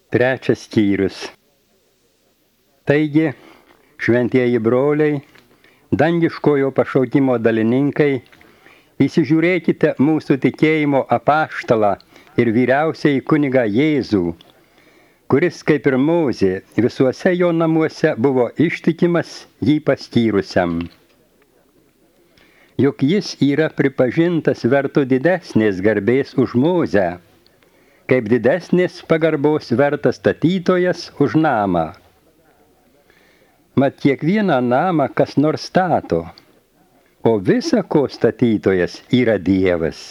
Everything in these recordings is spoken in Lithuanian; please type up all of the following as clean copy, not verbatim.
Trečias skyrius. Taigi, šventieji broliai, dangiškojo pašaukimo dalininkai, įsižiūrėkite mūsų tikėjimo apaštalą ir vyriausiąjį kunigą Jėzų, kuris, kaip ir Mozė, visuose jo namuose buvo ištikimas jį paskyrusiam. Juk jis yra pripažintas vertu didesnės garbės už Mozę, kaip didesnės pagarbos vertas statytojas už namą. Mat kiekvieną namą kas nors stato, o visa ko statytojas yra Dievas.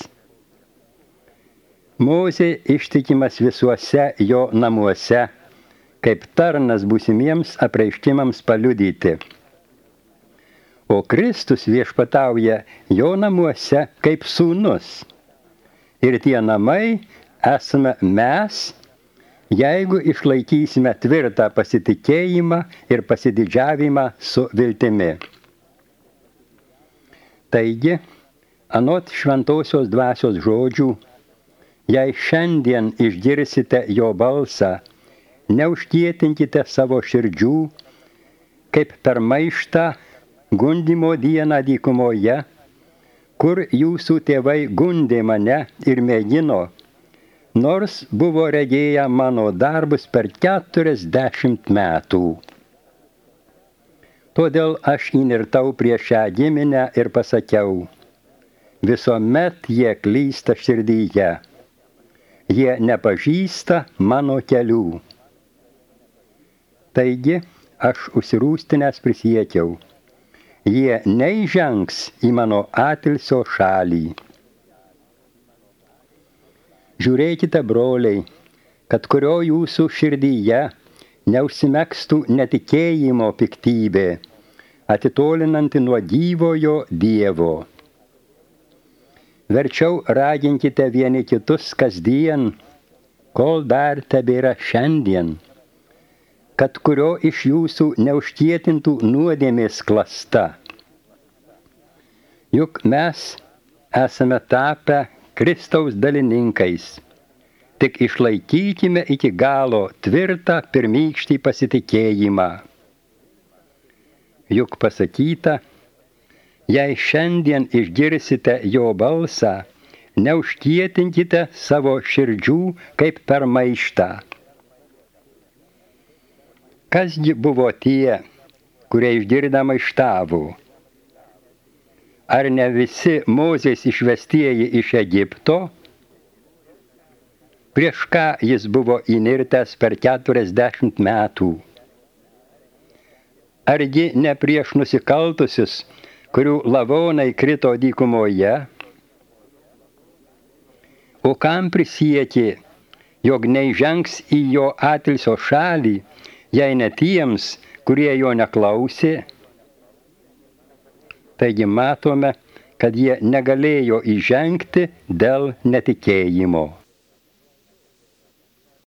Mozė ištikimas visuose jo namuose, kaip tarnas būsimiems apreiškimams paliudyti. O Kristus viešpatauja jo namuose kaip sūnus. Ir tie namai esame mes, jeigu išlaikysime tvirtą pasitikėjimą ir pasididžiavimą su viltimi. Taigi, anot šventosios dvasios žodžių, jei šiandien išgirsite jo balsą, neužkietinkite savo širdžių, kaip per maištą gundymo dieną dykumoje, kur jūsų tėvai gundė mane ir mėgino, nors buvo regėję mano darbus per 40 metų. Todėl aš įnirtau prieš šią giminę ir pasakiau, visuomet jie klysta širdyje, jie nepažįsta mano kelių. Taigi aš užsirūstinęs prisiekiau, jie neįžengs į mano atilsio šalį. Žiūrėkite, broliai, kad kurio jūsų širdyje neužsimegstų netikėjimo piktybė, atitolinanti nuo gyvojo Dievo. Verčiau raginkite vieni kitus kasdien, kol dar tebėra šiandien, kad kurio iš jūsų neužkietintų nuodėmės klasta. Juk mes esame tapę Kristaus dalininkais. Tik išlaikykime iki galo tvirtą pirmykštį pasitikėjimą. Juk pasakyta, jei šiandien išgirsite jo balsą, neužkietinkite savo širdžių kaip per maištą. Kasgi buvo tie, kurie išgirdę maištavo? Ar ne visi Mozės išvestieji iš Egipto? Prieš ką jis buvo įnirtęs per 40 metų? Argi ne prieš nusikaltusius, kurių lavonai krito dykumoje? O kam prisiekė, jog neįžengs į jo atilsio šalį, jei ne tiems, kurie jo neklausė? Taigi matome, kad jie negalėjo įžengti dėl netikėjimo.